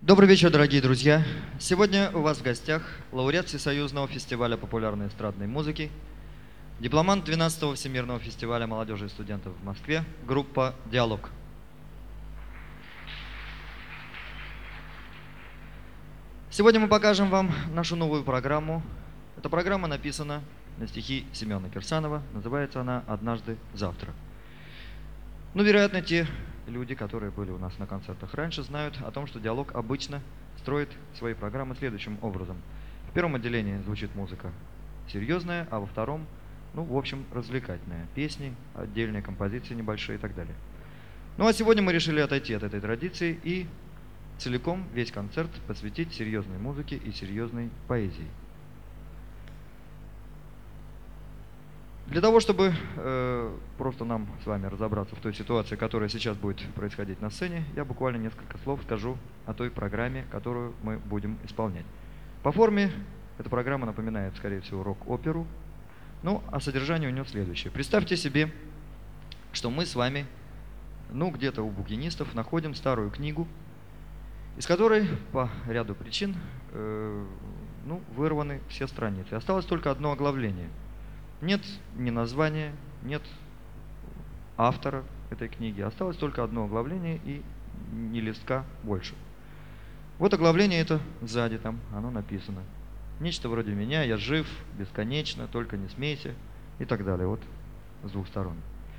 Добрый вечер, дорогие друзья! Сегодня у вас в гостях лауреат Всесоюзного фестиваля популярной эстрадной музыки, дипломант 12-го Всемирного фестиваля молодежи и студентов в Москве, группа «Диалог». Сегодня мы покажем вам нашу новую программу. Эта программа написана на стихи Семена Кирсанова. Называется она «Однажды завтра». Ну, вероятно, те люди, которые были у нас на концертах раньше, знают о том, что «Диалог» обычно строит свои программы следующим образом. В первом отделении звучит музыка серьезная, а во втором, в общем, развлекательная. Песни, отдельные композиции небольшие и так далее. Ну, а сегодня мы решили отойти от этой традиции и целиком весь концерт посвятить серьезной музыке и серьезной поэзии. Для того, чтобы просто нам с вами разобраться в той ситуации, которая сейчас будет происходить на сцене, я буквально несколько слов скажу о той программе, которую мы будем исполнять. По форме эта программа напоминает, скорее всего, рок-оперу, а содержание у нее следующее. Представьте себе, что мы с вами, где-то у букинистов находим старую книгу, из которой по ряду причин вырваны все страницы. Осталось только одно оглавление. Нет ни названия, нет автора этой книги. Осталось только одно оглавление и ни листка больше. Вот оглавление это сзади, там оно написано. Нечто вроде «Меня, я жив, бесконечно, только не смейся» и так далее. Вот с двух сторон.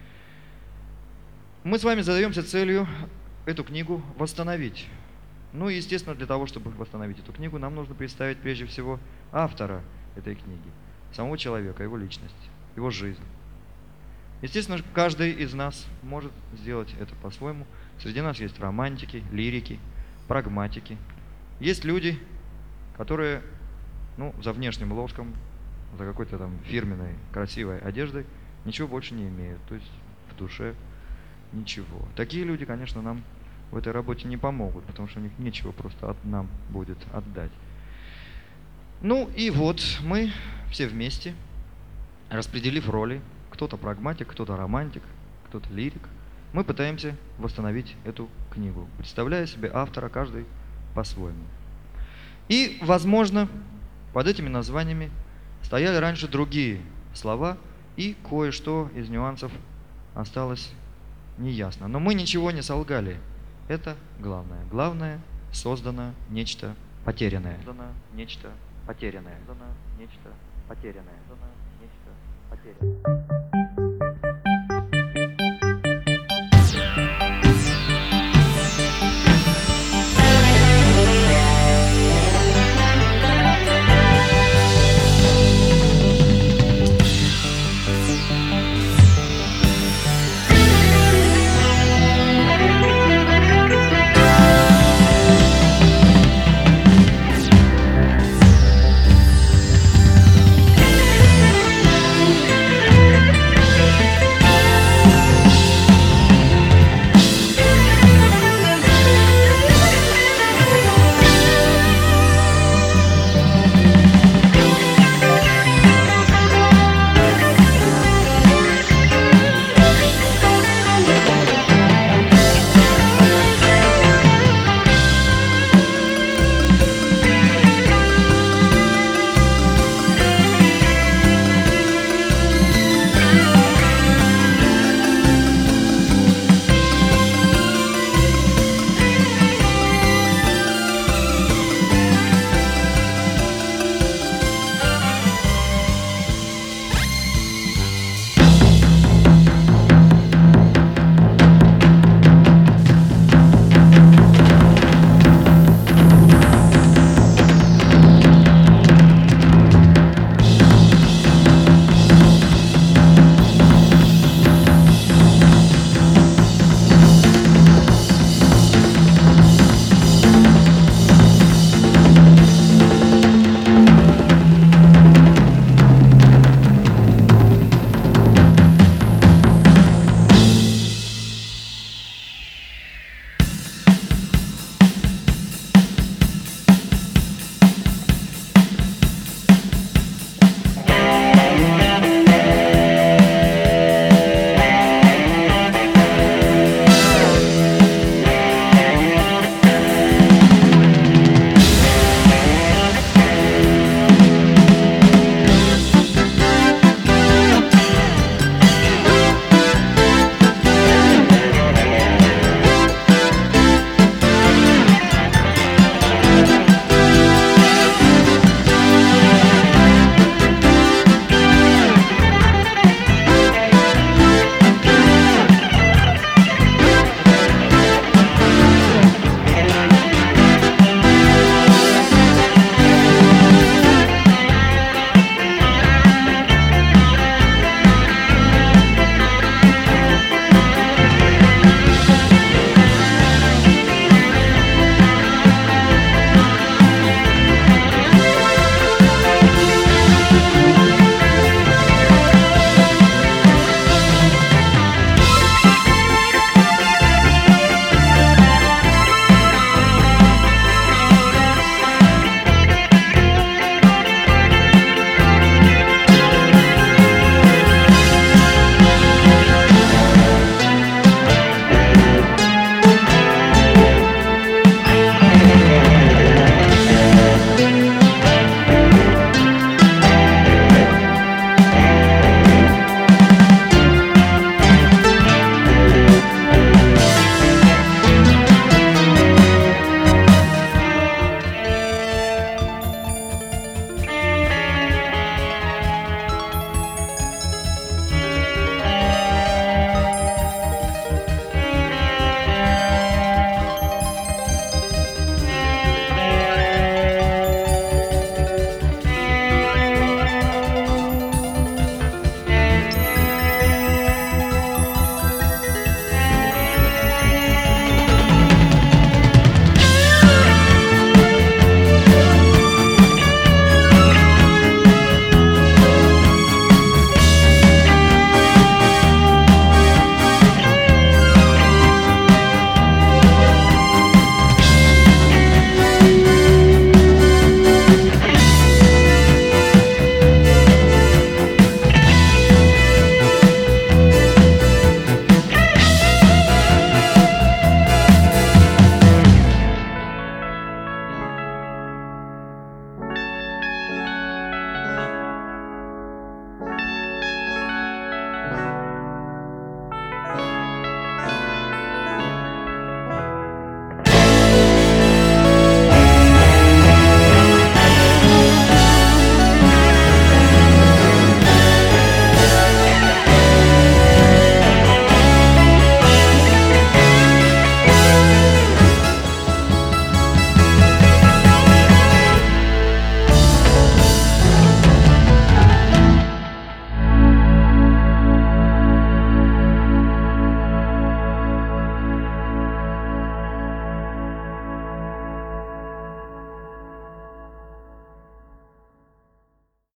Мы с вами задаемся целью эту книгу восстановить. Естественно, для того, чтобы восстановить эту книгу, нам нужно представить прежде всего автора этой книги. Самого человека, его личность, его жизнь. Естественно, каждый из нас может сделать это по-своему. Среди нас есть романтики, лирики, прагматики. Есть люди, которые, за внешним лоском, за какой-то там фирменной красивой одеждой ничего больше не имеют. То есть в душе ничего. Такие люди, конечно, нам в этой работе не помогут, потому что у них нечего просто нам будет отдать. И вот мы все вместе, распределив роли, кто-то прагматик, кто-то романтик, кто-то лирик, мы пытаемся восстановить эту книгу, представляя себе автора каждый по-своему. И, возможно, под этими названиями стояли раньше другие слова, и кое-что из нюансов осталось неясно. Но мы ничего не солгали. Это главное. Главное, создано нечто потерянное. Создано нечто потерянное. Создано нечто потерянное. Создано нечто потерянное.